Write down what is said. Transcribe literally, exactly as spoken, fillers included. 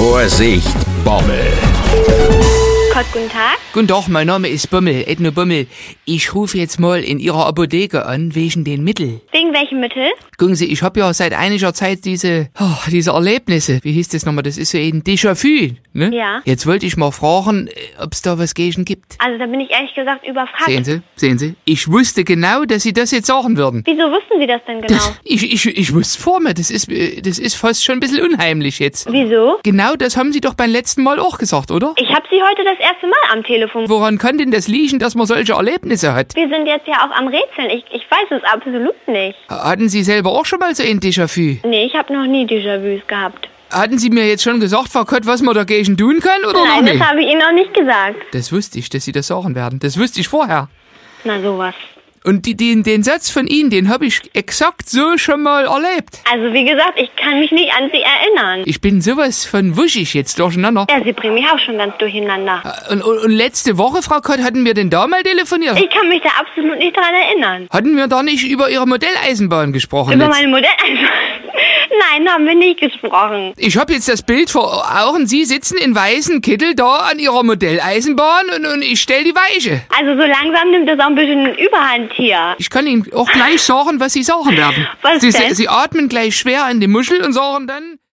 Vorsicht, Bommel. Gott, guten Tag. Guten Tag, mein Name ist Bommel, Edno Bommel. Ich rufe jetzt mal in Ihrer Apotheke an, wegen den Mittel. Wegen welchem Mittel? Gucken Sie, ich habe ja seit einiger Zeit diese, oh, diese Erlebnisse. Wie hieß das nochmal? Das ist so ein Déjà-vu, ne? Ja. Jetzt wollte ich mal fragen, ob es da was gegen gibt. Also da bin ich ehrlich gesagt überfragt. Sehen Sie, sehen Sie, ich wusste genau, dass Sie das jetzt sagen würden. Wieso wussten Sie das denn genau? Das, ich, ich, ich wusste vor mir, das ist, äh, das ist fast schon ein bisschen unheimlich jetzt. Wieso? Genau, das haben Sie doch beim letzten Mal auch gesagt, oder? Ich habe Sie heute das erste Mal am Telefon. Woran kann denn das liegen, dass man solche Erlebnisse hat? Wir sind jetzt ja auch am Rätseln. Ich, ich weiß es absolut nicht. Hatten Sie selber auch schon mal so ein Déjà-vu? Nee, ich habe noch nie Déjà-vus gehabt. Hatten Sie mir jetzt schon gesagt, Frau Kott, was man dagegen tun kann, oder Nein, noch nicht? das habe ich Ihnen noch nicht gesagt. Das wusste ich, dass Sie das sagen werden. Das wusste ich vorher. Na sowas. Und die, den, den Satz von Ihnen, den habe ich exakt so schon mal erlebt. Also wie gesagt, ich kann mich nicht an Sie erinnern. Ich bin sowas von wuschig jetzt durcheinander. Ja, Sie bringen mich auch schon ganz durcheinander. Und, und, und letzte Woche, Frau Kott, hatten wir denn da mal telefoniert? Ich kann mich da absolut nicht dran erinnern. Hatten wir da nicht über Ihre Modelleisenbahn gesprochen? Über letzt- meine Modelleisenbahn? Nein, haben wir nicht gesprochen. Ich habe jetzt das Bild vor Augen. Sie sitzen in weißen Kittel da an Ihrer Modelleisenbahn und, und ich stell die Weiche. Also so langsam nimmt das auch ein bisschen Überhand hier. Ich kann Ihnen auch gleich sagen, was Sie sagen werden. Was Sie, denn? Sie atmen gleich schwer an die Muschel und sagen dann...